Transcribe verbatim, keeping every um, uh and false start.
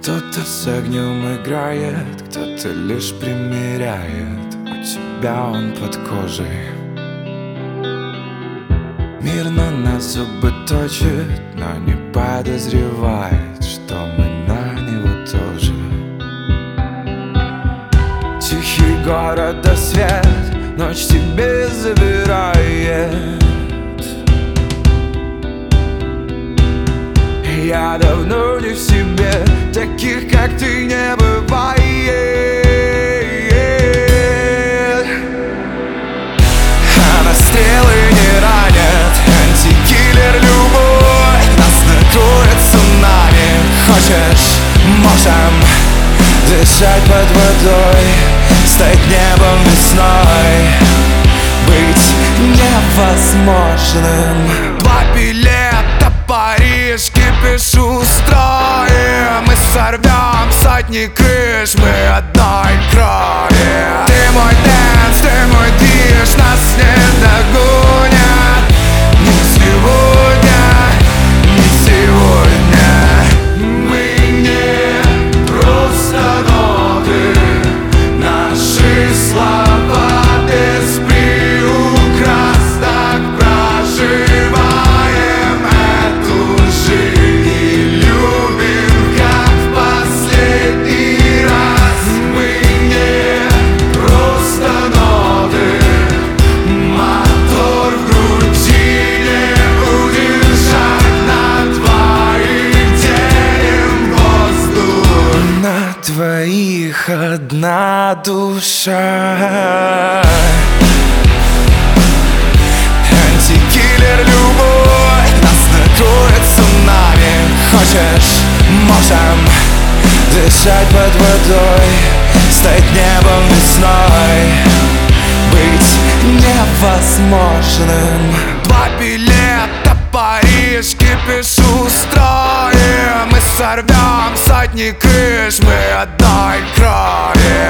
Кто-то с огнем играет, кто-то лишь примеряет. У тебя он под кожей. Мир на нас зубы точит, но не подозревает, что мы на него тоже. Тихий город до свет, ночь тебе забирает. Я давно не в себе, таких как ты не бывает. А на стрелы не ранят, антикиллер любой. Нас накроет цунами, хочешь, можем дышать под водой, стать небом весной, быть невозможным. Два билета, Париж, кипиш устроим. Мы сорвем сотни крыш, мы одной крови. Ты мой дэнс, ты мой движ, нас не догонят. Не сегодня, не сегодня. Мы не просто ноты, наши слова без приукрас. Так проживаем эту жизнь и любим, как в последний раз. Мы не просто ноты, мотор в груди не удержать. На двоих делим воздух, на двоих одна душа. Антикиллер любой, нас накроет цунами. Хочешь, можем дышать под водой, стать небом весной, быть невозможным. Два билета, Париж, кипиш устроим. Мы сорвем сотни крыш, мы одной крови.